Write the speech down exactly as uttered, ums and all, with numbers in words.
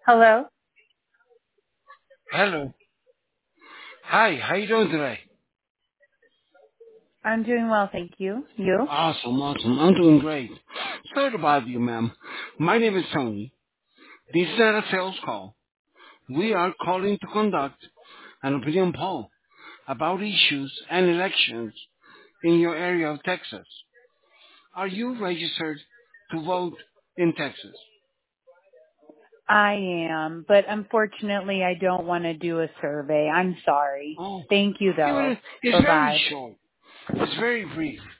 Hello? Hello. Hi, how you doing today? I'm doing well, thank you. You? Awesome, awesome. I'm doing great. Sorry to bother you, ma'am. My name is Tony. This is not a sales call. We are calling to conduct an opinion poll about issues and elections in your area of Texas. Are you registered to vote in Texas? I am, but unfortunately I don't want to do a survey. I'm sorry. Oh, Thank you yeah, well, though. it's Bye very bye. short. It's very brief.